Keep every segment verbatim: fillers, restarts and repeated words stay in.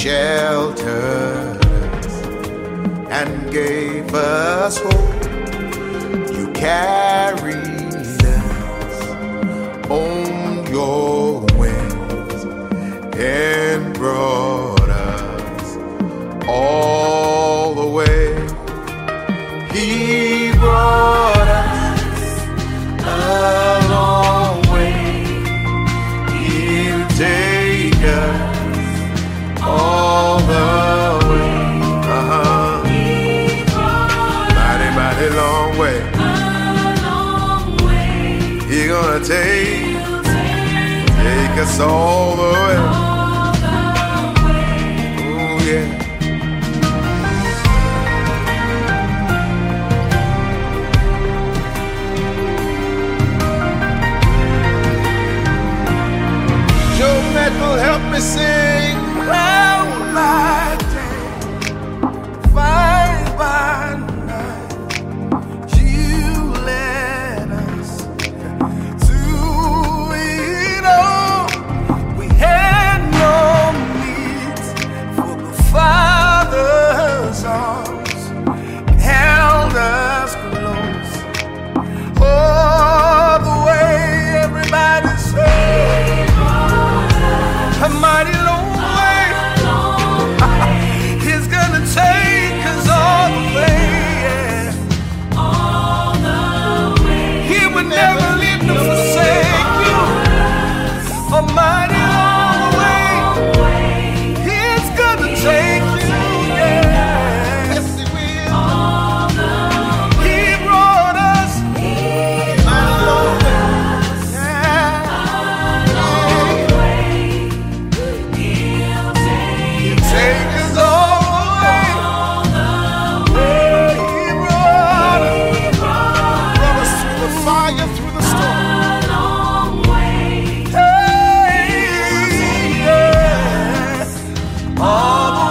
sheltered us and gave us hope. You carried us on your wings and brought us all the way. He brought us a long way. He'll take us all the way. Uh-huh. Mighty, mighty long way. He's gonna take, take us all the way. Oh yeah. Joe Mettle, help me sing. Round by day, fight by night, you led us to it all. We had no need for the Father's arms, held us close all the way. Everybody say, a mighty long way. He's gonna take us all the way, yeah. All the way. He would never leave nor forsake you. A mighty long way. He's gonna take you, yeah. Yes, he will. All the way. He brought us a mighty long way. Take us all the way. He brought us, brought us through the fire, through the storm. Hey, yeah, all the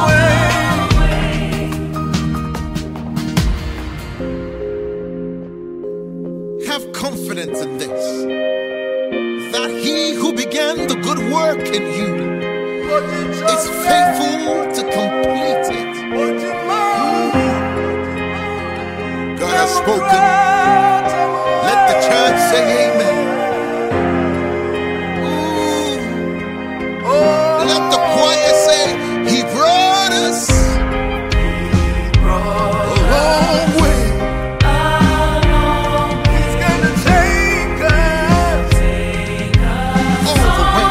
way. Have confidence in this, that he who began the good work in you is faithful to complete it. God has spoken. Let the church say amen. Ooh. Let the choir say, he brought us a long way. He's gonna take us all the way.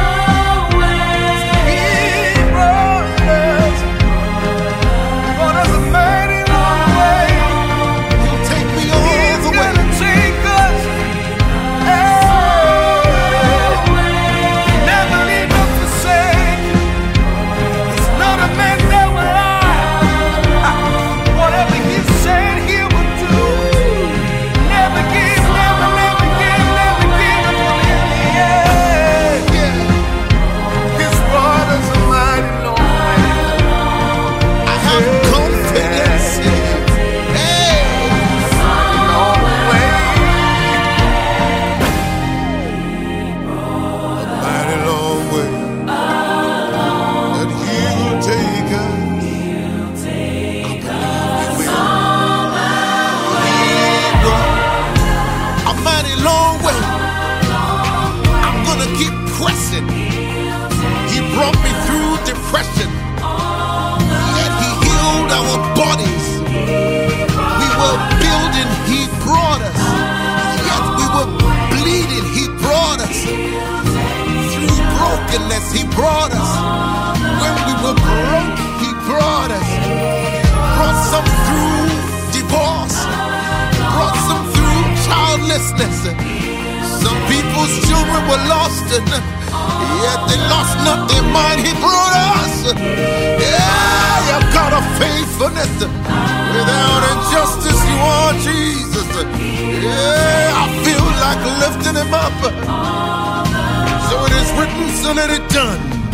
He brought me through depression, yet he healed our bodies. We were building, he brought us, yet we were bleeding, he brought us. Through brokenness, he brought us. When we were broke, he brought us. Brought some through divorce, brought some through childlessness. Some people's children were lost, and yet they lost not their mind. He brought us. Yeah, you've got a faithfulness. Without injustice, you are Jesus. Yeah, I feel like lifting him up. So it is written, so let it done.